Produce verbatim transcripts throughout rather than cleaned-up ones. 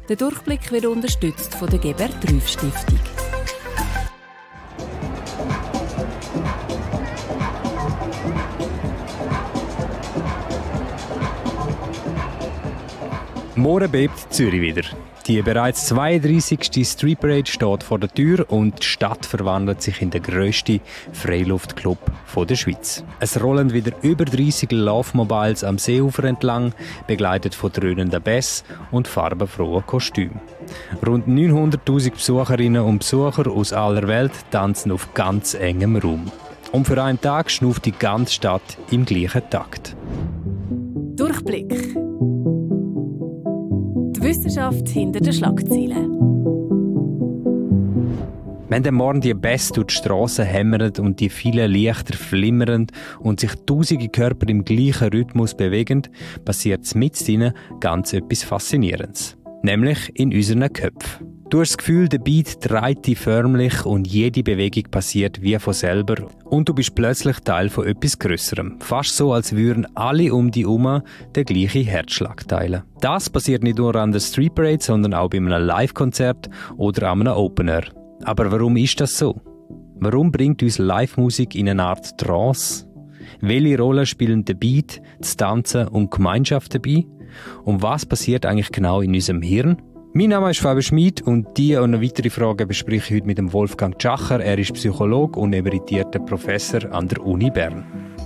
Der Durchblick wird unterstützt von der Gebert-Rüff-Stiftung. Morgen bebt Zürich wieder. Die bereits zweiunddreissigste Street Parade steht vor der Tür und die Stadt verwandelt sich in den grössten Freiluftclub der Schweiz. Es rollen wieder über dreißig Laufmobiles am Seeufer entlang, begleitet von dröhnenden Bässen und farbenfrohen Kostümen. Rund neunhunderttausend Besucherinnen und Besucher aus aller Welt tanzen auf ganz engem Raum. Und für einen Tag schnauft die ganze Stadt im gleichen Takt. Durchblick. Die Wissenschaft hinter den Schlagzeilen. Wenn der Morgen die Bässe durch die Strassen hämmern und die vielen Lichter flimmern und sich tausende Körper im gleichen Rhythmus bewegen, passiert mit ihnen ganz etwas Faszinierendes. Nämlich in unseren Köpfen. Du hast das Gefühl, der Beat dreht dich förmlich und jede Bewegung passiert wie von selber. Und du bist plötzlich Teil von etwas Grösserem. Fast so, als würden alle um dich herum den gleichen Herzschlag teilen. Das passiert nicht nur an der Street Parade, sondern auch bei einem Live-Konzert oder an einem Open Air. Aber warum ist das so? Warum bringt uns Live-Musik in eine Art Trance? Welche Rolle spielen der Beat, das Tanzen und die Gemeinschaft dabei? Und was passiert eigentlich genau in unserem Hirn? Mein Name ist Fabian Schmid und diese und noch weitere Fragen bespreche ich heute mit dem Wolfgang Tschacher. Er ist Psychologe und emeritierter Professor an der Uni Bern.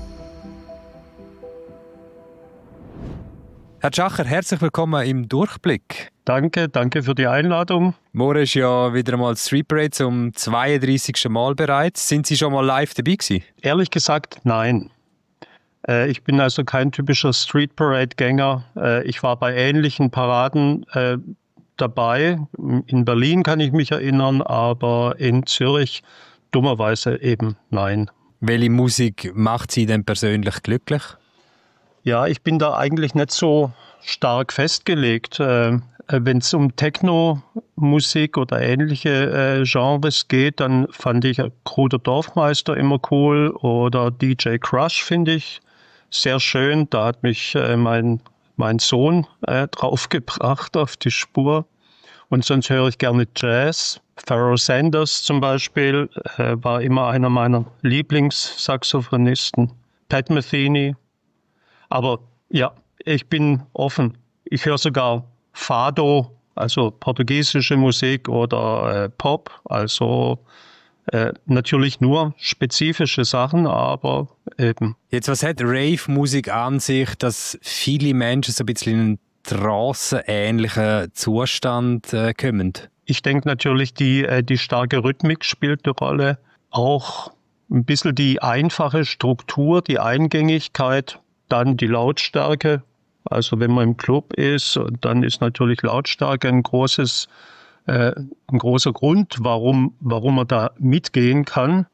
Herr Tschacher, herzlich willkommen im Durchblick. Danke, danke für die Einladung. Morgen ist ja wieder einmal Street Parade zum zweiunddreissigsten Mal bereits. Sind Sie schon mal live dabei gewesen? Ehrlich gesagt, nein. Äh, ich bin also kein typischer Street Parade-Gänger. Äh, ich war bei ähnlichen Paraden äh, dabei. In Berlin kann ich mich erinnern, aber in Zürich dummerweise eben nein. Welche Musik macht Sie denn persönlich glücklich? Ja, ich bin da eigentlich nicht so stark festgelegt. Äh, Wenn es um Techno-Musik oder ähnliche äh, Genres geht, dann fand ich Kruder Dorfmeister immer cool oder D J Crush finde ich sehr schön. Da hat mich äh, mein, mein Sohn äh, draufgebracht auf die Spur. Und sonst höre ich gerne Jazz. Pharoah Sanders zum Beispiel äh, war immer einer meiner Lieblingssaxophonisten. Pat Metheny. Aber ja, ich bin offen. Ich höre sogar Fado, also portugiesische Musik oder äh, Pop, also äh, natürlich nur spezifische Sachen, aber eben. Jetzt, was hat Rave-Musik an sich, dass viele Menschen so ein bisschen in einen tranceähnlichen Zustand äh, kommen? Ich denke natürlich, die, äh, die starke Rhythmik spielt eine Rolle, auch ein bisschen die einfache Struktur, die Eingängigkeit, dann die Lautstärke. Also wenn man im Club ist, dann ist natürlich Lautstärke ein großes, äh, ein großer Grund, warum, warum man da mitgehen kann.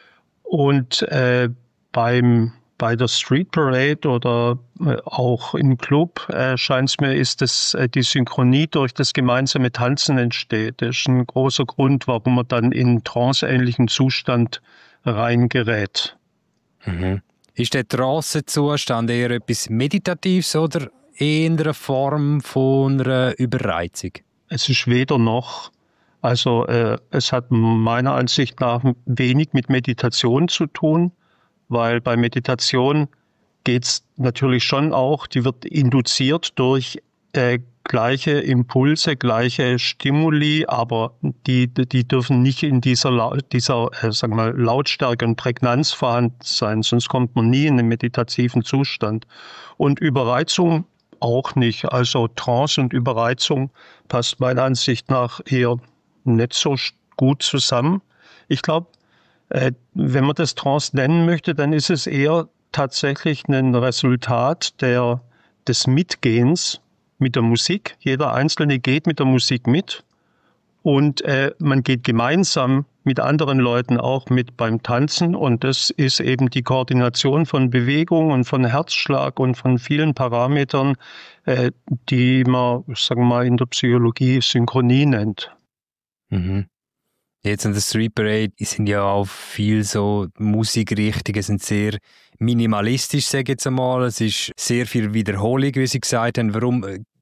Und äh, beim, bei der Street Parade oder äh, auch im Club äh, scheint es mir, ist das, äh, die Synchronie durch das gemeinsame Tanzen entsteht. Das ist ein großer Grund, warum man dann in tranceähnlichen Zustand reingerät. Mhm. Ist der Trancezustand eher etwas Meditatives oder eher eine Form von einer Überreizung? Es ist weder noch. Also äh, es hat meiner Ansicht nach wenig mit Meditation zu tun, weil bei Meditation geht es natürlich schon auch, die wird induziert durch äh, gleiche Impulse, gleiche Stimuli, aber die, die dürfen nicht in dieser, dieser äh, sagen wir, Lautstärke und Prägnanz vorhanden sein, sonst kommt man nie in einen meditativen Zustand. Und Überreizung auch nicht. Also Trance und Überreizung passt meiner Ansicht nach eher nicht so gut zusammen. Ich glaube, äh, wenn man das Trance nennen möchte, dann ist es eher tatsächlich ein Resultat der, des Mitgehens mit der Musik. Jeder Einzelne geht mit der Musik mit und äh, man geht gemeinsam mit anderen Leuten auch mit beim Tanzen und das ist eben die Koordination von Bewegung und von Herzschlag und von vielen Parametern, äh, die man, sagen wir mal, in der Psychologie Synchronie nennt. Mhm. Jetzt an der Street Parade sind ja auch viel so Musikrichtungen sind sehr minimalistisch, sage ich jetzt einmal. Es ist sehr viel Wiederholung, wie Sie gesagt haben. Warum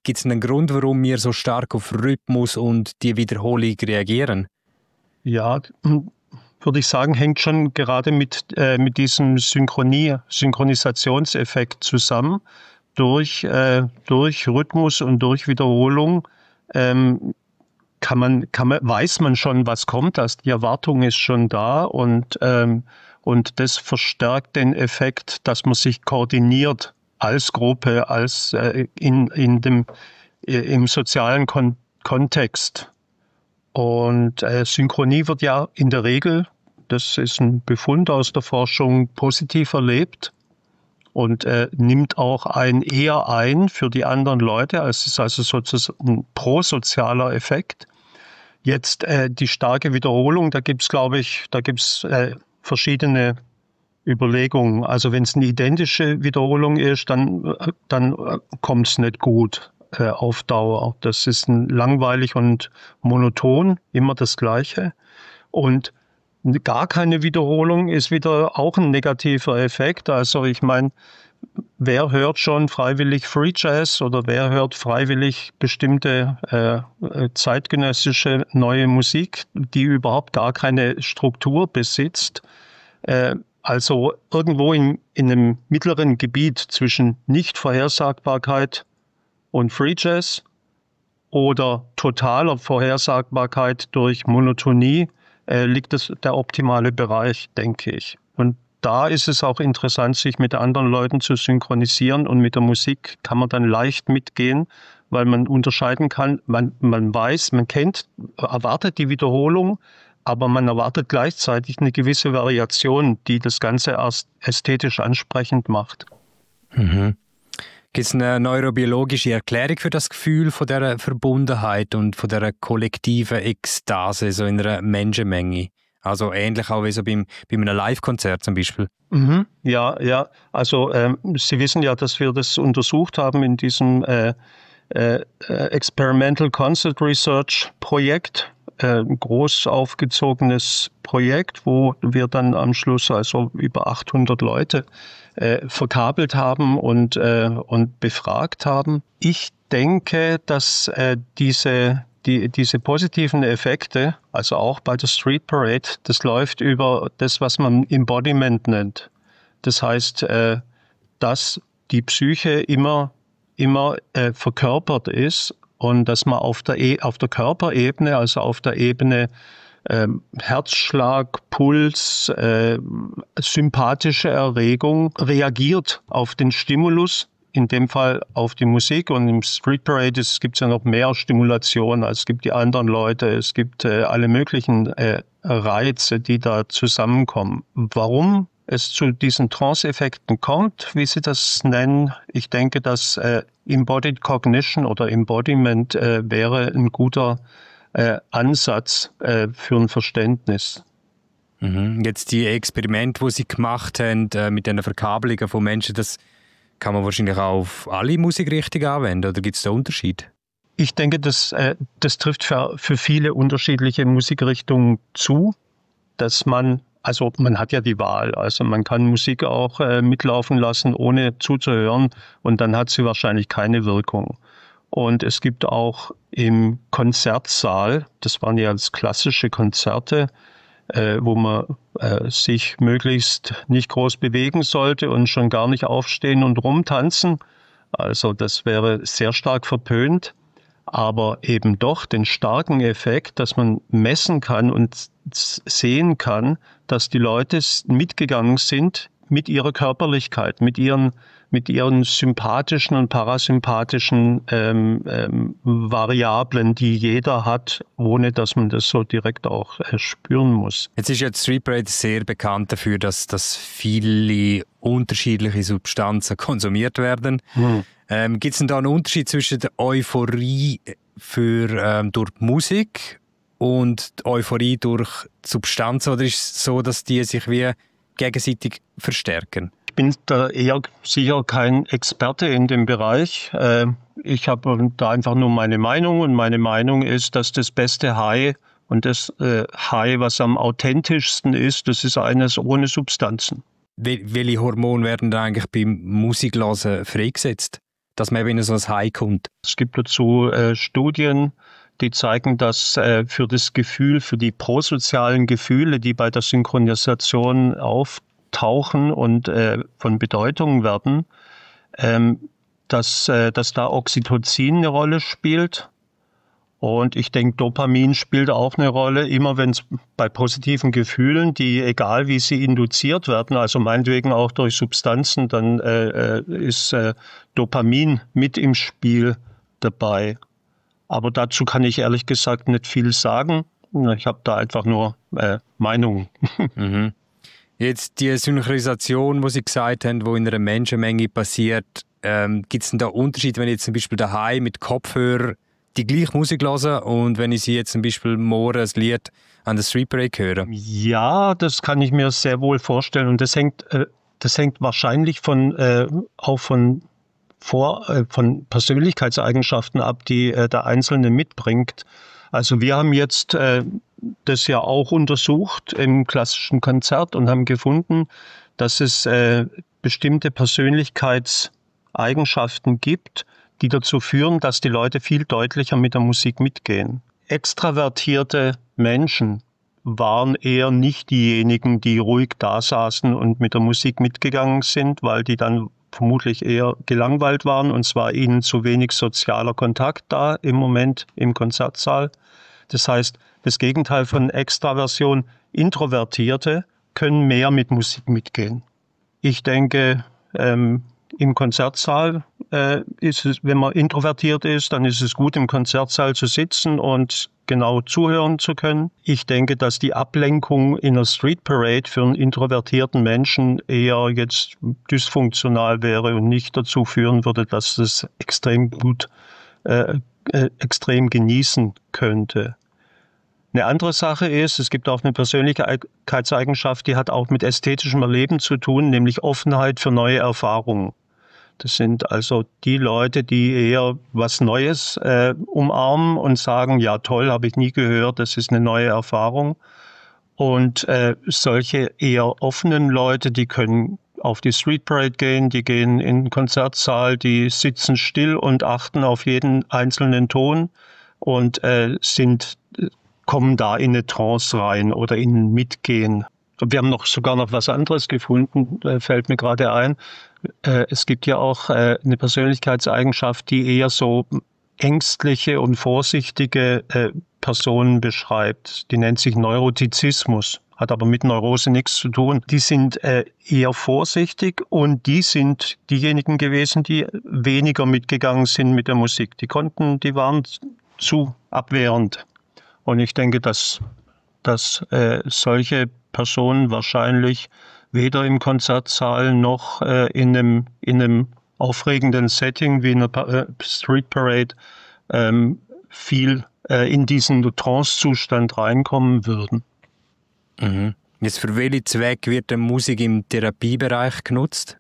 Gibt es einen Grund, warum wir so stark auf Rhythmus und die Wiederholung reagieren? Ja, würde ich sagen, hängt schon gerade mit, äh, mit diesem Synchronie, Synchronisationseffekt zusammen. Durch, äh, durch Rhythmus und durch Wiederholung ähm, kann man, kann man, weiß man schon, was kommt. Also die Erwartung ist schon da und, ähm, und das verstärkt den Effekt, dass man sich koordiniert als Gruppe, als äh, in, in dem, äh, im sozialen Kon- Kontext. Und äh, Synchronie wird ja in der Regel, das ist ein Befund aus der Forschung, positiv erlebt und äh, nimmt auch ein eher ein für die anderen Leute. Es ist also sozusagen ein prosozialer Effekt. Jetzt äh, die starke Wiederholung, da gibt es, glaube ich, da gibt es äh, verschiedene Überlegungen. Also wenn es eine identische Wiederholung ist, dann, dann kommt es nicht gut äh, auf Dauer. Das ist ein langweilig und monoton, immer das Gleiche. Und gar keine Wiederholung ist wieder auch ein negativer Effekt. Also ich meine, wer hört schon freiwillig Free Jazz oder wer hört freiwillig bestimmte äh, zeitgenössische neue Musik, die überhaupt gar keine Struktur besitzt? Äh, also irgendwo in, in einem mittleren Gebiet zwischen Nicht-Vorhersagbarkeit und Free Jazz oder totaler Vorhersagbarkeit durch Monotonie äh, liegt es der optimale Bereich, denke ich. Und da ist es auch interessant, sich mit anderen Leuten zu synchronisieren und mit der Musik kann man dann leicht mitgehen, weil man unterscheiden kann, man, man weiß, man kennt, erwartet die Wiederholung, aber man erwartet gleichzeitig eine gewisse Variation, die das Ganze erst ästhetisch ansprechend macht. Mhm. Gibt es eine neurobiologische Erklärung für das Gefühl von dieser Verbundenheit und von dieser kollektiven Ekstase so in einer Menschenmenge? Also ähnlich auch wie so beim, bei einem Live-Konzert zum Beispiel. Mhm. Ja, ja. Also ähm, Sie wissen ja, dass wir das untersucht haben in diesem äh, äh, Experimental Concert Research Projekt. Äh, ein groß aufgezogenes Projekt, wo wir dann am Schluss also über achthundert Leute äh, verkabelt haben und, äh, und befragt haben. Ich denke, dass äh, diese Die, diese positiven Effekte, also auch bei der Street Parade, das läuft über das, was man Embodiment nennt. Das heißt, äh, dass die Psyche immer, immer äh, verkörpert ist und dass man auf der, e- auf der Körperebene, also auf der Ebene äh, Herzschlag, Puls, äh, sympathische Erregung reagiert auf den Stimulus, in dem Fall auf die Musik. Und im Street Parade gibt es ja noch mehr Stimulation, als es gibt die anderen Leute, es gibt äh, alle möglichen äh, Reize, die da zusammenkommen. Warum es zu diesen Trance-Effekten kommt, wie Sie das nennen, ich denke, dass äh, Embodied Cognition oder Embodiment äh, wäre ein guter äh, Ansatz äh, für ein Verständnis. Mhm. Jetzt die Experimente, die Sie gemacht haben äh, mit den Verkabelungen von Menschen, das kann man wahrscheinlich auch auf alle Musikrichtungen anwenden, oder gibt es da Unterschiede? Ich denke, das, äh, das trifft für, für viele unterschiedliche Musikrichtungen zu, dass man, also man hat ja die Wahl, also man kann Musik auch äh, mitlaufen lassen, ohne zuzuhören und dann hat sie wahrscheinlich keine Wirkung. Und es gibt auch im Konzertsaal, das waren ja als klassische Konzerte, Äh, wo man äh, sich möglichst nicht groß bewegen sollte und schon gar nicht aufstehen und rumtanzen. Also das wäre sehr stark verpönt, aber eben doch den starken Effekt, dass man messen kann und sehen kann, dass die Leute mitgegangen sind mit ihrer Körperlichkeit, mit ihren, mit ihren sympathischen und parasympathischen ähm, ähm, Variablen, die jeder hat, ohne dass man das so direkt auch äh, spüren muss. Jetzt ist ja die Street Parade sehr bekannt dafür, dass, dass viele unterschiedliche Substanzen konsumiert werden. Hm. Ähm, gibt es denn da einen Unterschied zwischen der Euphorie für, ähm, durch die Musik und die Euphorie durch die Substanzen, oder ist es so, dass die sich wie gegenseitig verstärken? Ich bin da eher sicher kein Experte in dem Bereich. Ich habe da einfach nur meine Meinung und meine Meinung ist, dass das beste High und das High, was am authentischsten ist, das ist eines ohne Substanzen. Welche Hormone werden da eigentlich beim Musikhören freigesetzt? dass man eben in so ein High kommt? Es gibt dazu äh, Studien, die zeigen, dass äh, für das Gefühl, für die prosozialen Gefühle, die bei der Synchronisation auftauchen und äh, von Bedeutung werden, ähm, dass, äh, dass da Oxytocin eine Rolle spielt. Und ich denke, Dopamin spielt auch eine Rolle, immer wenn es bei positiven Gefühlen, die egal wie sie induziert werden, also meinetwegen auch durch Substanzen, dann äh, ist äh, Dopamin mit im Spiel dabei. Aber dazu kann ich ehrlich gesagt nicht viel sagen. Ich habe da einfach nur äh, Meinungen. Mhm. Jetzt die Synchronisation, die Sie gesagt haben, die in einer Menschenmenge passiert, ähm, gibt es denn da Unterschiede, wenn ich jetzt zum Beispiel daheim mit Kopfhörer die gleiche Musik höre und wenn ich sie jetzt zum Beispiel morgen ein Lied an der Street Parade höre? Ja, das kann ich mir sehr wohl vorstellen. Und das hängt, äh, das hängt wahrscheinlich von, äh, auch von Vor, äh, von Persönlichkeitseigenschaften ab, die äh, der Einzelne mitbringt. Also wir haben jetzt äh, das ja auch untersucht im klassischen Konzert und haben gefunden, dass es äh, bestimmte Persönlichkeitseigenschaften gibt, die dazu führen, dass die Leute viel deutlicher mit der Musik mitgehen. Extravertierte Menschen waren eher nicht diejenigen, die ruhig da saßen und mit der Musik mitgegangen sind, weil die dann vermutlich eher gelangweilt waren und zwar ihnen zu wenig sozialer Kontakt da im Moment im Konzertsaal. Das heißt, das Gegenteil von Extraversion, Introvertierte können mehr mit Musik mitgehen. Ich denke, ähm, im Konzertsaal äh, ist es, wenn man introvertiert ist, dann ist es gut, im Konzertsaal zu sitzen und genau zuhören zu können. Ich denke, dass die Ablenkung in einer Street Parade für einen introvertierten Menschen eher jetzt dysfunktional wäre und nicht dazu führen würde, dass es extrem gut, äh, äh, extrem genießen könnte. Eine andere Sache ist, es gibt auch eine Persönlichkeitseigenschaft, die hat auch mit ästhetischem Erleben zu tun, nämlich Offenheit für neue Erfahrungen. Das sind also die Leute, die eher was Neues äh, umarmen und sagen, ja toll, habe ich nie gehört, das ist eine neue Erfahrung. Und äh, solche eher offenen Leute, die können auf die Street Parade gehen, die gehen in den Konzertsaal, die sitzen still und achten auf jeden einzelnen Ton und äh, sind, kommen da in eine Trance rein oder in ein Mitgehen. Wir haben noch sogar noch was anderes gefunden, äh, fällt mir gerade ein. Äh, es gibt ja auch äh, eine Persönlichkeitseigenschaft, die eher so ängstliche und vorsichtige äh, Personen beschreibt. Die nennt sich Neurotizismus, hat aber mit Neurose nichts zu tun. Die sind äh, eher vorsichtig und die sind diejenigen gewesen, die weniger mitgegangen sind mit der Musik. Die konnten, die waren zu abwehrend. Und ich denke, dass, dass äh, solche Personen wahrscheinlich weder im Konzertsaal noch äh, in einem, in einem aufregenden Setting wie einer pa- äh, Street Parade ähm, viel äh, in diesen Trance-Zustand reinkommen würden. Mhm. Jetzt für welchen Zweck wird die Musik im Therapiebereich genutzt?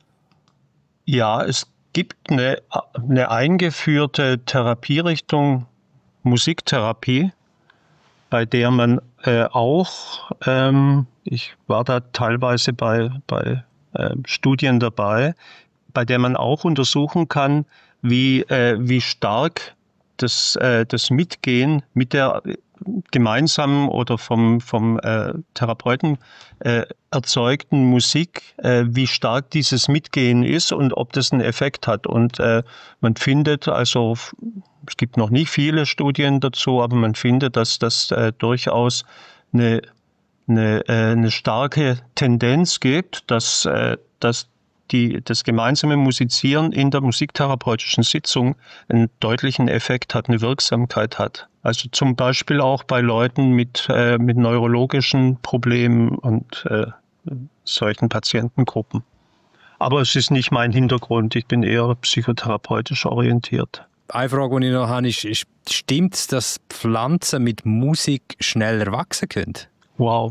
Ja, es gibt eine, eine eingeführte Therapierichtung Musiktherapie, bei der man äh, auch, ähm, ich war da teilweise bei, bei äh, Studien dabei, bei der man auch untersuchen kann, wie, äh, wie stark das, äh, das Mitgehen mit der gemeinsamen oder vom, vom äh, Therapeuten äh, erzeugten Musik, äh, wie stark dieses Mitgehen ist und ob das einen Effekt hat. Und äh, man findet, also es gibt noch nicht viele Studien dazu, aber man findet, dass das äh, durchaus eine, eine, äh, eine starke Tendenz gibt, dass, äh, dass die, das gemeinsame Musizieren in der musiktherapeutischen Sitzung einen deutlichen Effekt hat, eine Wirksamkeit hat. Also zum Beispiel auch bei Leuten mit, äh, mit neurologischen Problemen und äh, solchen Patientengruppen. Aber es ist nicht mein Hintergrund, ich bin eher psychotherapeutisch orientiert. Eine Frage, die ich noch habe, ist, ist stimmt es, dass Pflanzen mit Musik schneller wachsen können? Wow.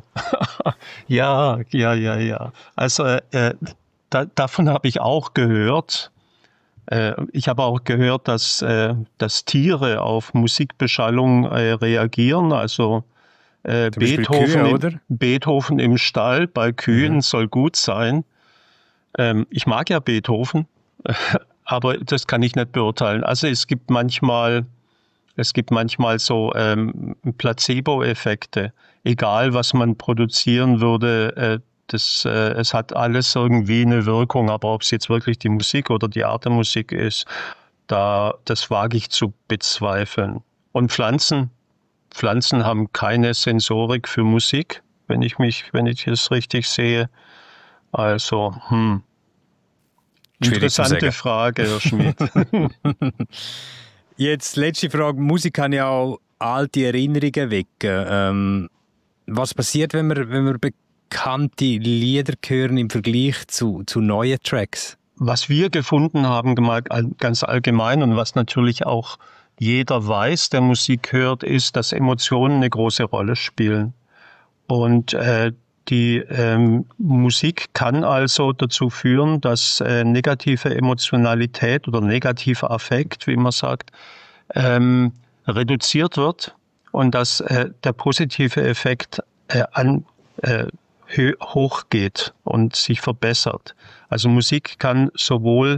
ja, ja, ja, ja. Also äh, da, davon habe ich auch gehört. Äh, ich habe auch gehört, dass, äh, dass Tiere auf Musikbeschallung äh, reagieren. Also äh, Beethoven, Kühe, oder? Im, Beethoven im Stall bei Kühen Mhm. soll gut sein. Ähm, ich mag ja Beethoven. aber das kann ich nicht beurteilen. Also es gibt manchmal, es gibt manchmal so ähm, Placebo-Effekte. Egal, was man produzieren würde, äh, das, äh, es hat alles irgendwie eine Wirkung. Aber ob es jetzt wirklich die Musik oder die Art der Musik ist, da, das wage ich zu bezweifeln. Und Pflanzen, Pflanzen haben keine Sensorik für Musik, wenn ich mich, wenn ich es richtig sehe. Also, hm. Interessante Frage, Herr Schmidt. Jetzt letzte Frage. Musik kann ja auch alte Erinnerungen wecken. Ähm, was passiert, wenn wir, wenn wir bekannte Lieder hören im Vergleich zu, zu neuen Tracks? Was wir gefunden haben, ganz allgemein und was natürlich auch jeder weiß, der Musik hört, ist, dass Emotionen eine große Rolle spielen. Und äh, die ähm, Musik kann also dazu führen, dass äh, negative Emotionalität oder negativer Affekt, wie man sagt, ähm, reduziert wird und dass äh, der positive Effekt äh, an, äh, hochgeht und sich verbessert. Also Musik kann sowohl,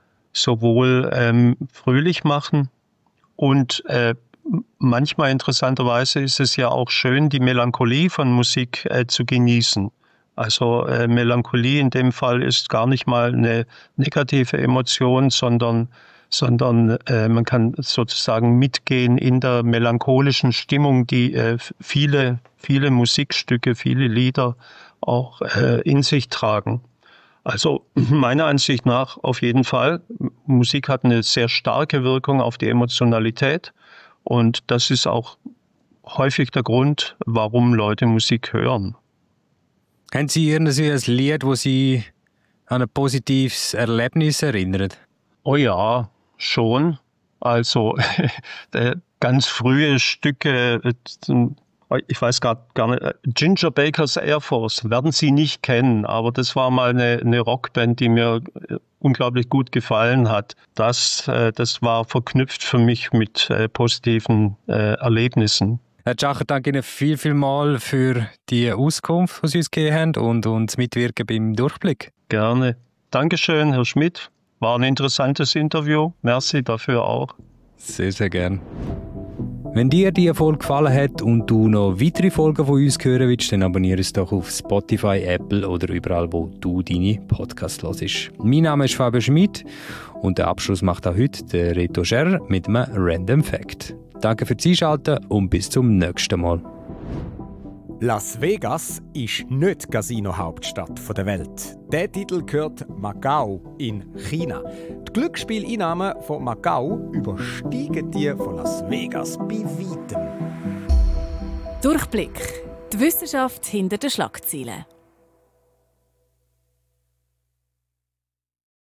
sowohl ähm, fröhlich machen und äh, manchmal interessanterweise ist es ja auch schön, die Melancholie von Musik äh, zu genießen. Also äh, Melancholie in dem Fall ist gar nicht mal eine negative Emotion, sondern, sondern äh, man kann sozusagen mitgehen in der melancholischen Stimmung, die äh, viele, viele Musikstücke, viele Lieder auch äh, in sich tragen. Also meiner Ansicht nach auf jeden Fall. Musik hat eine sehr starke Wirkung auf die Emotionalität. Und das ist auch häufig der Grund, warum Leute Musik hören. Haben Sie irgendwie ein Lied, das Sie an ein positives Erlebnis erinnert? Oh ja, schon. Also ganz frühe Stücke, ich weiß gar, gar nicht, Ginger Baker's Air Force, werden Sie nicht kennen, aber das war mal eine, eine Rockband, die mir unglaublich gut gefallen hat. Das, äh, das war verknüpft für mich mit äh, positiven äh, Erlebnissen. Herr Tschacher, danke Ihnen viel, viel mal für die Auskunft, die Sie uns gegeben haben und uns mitwirken beim Durchblick. Gerne. Dankeschön, Herr Schmidt. War ein interessantes Interview. Merci dafür auch. Sehr, sehr gern. Wenn dir die Folge gefallen hat und du noch weitere Folgen von uns hören willst, dann abonniere es doch auf Spotify, Apple oder überall, wo du deine Podcasts hörst. Mein Name ist Fabio Schmid und den Abschluss macht auch heute der Reto Scherrer mit einem Random Fact. Danke fürs Einschalten und bis zum nächsten Mal. Las Vegas ist nicht die Casino-Hauptstadt der Welt. Der Titel gehört Macau in China. Die Glücksspieleinnahmen von Macau übersteigen die von Las Vegas bei weitem. Durchblick. Die Wissenschaft hinter den Schlagzeilen.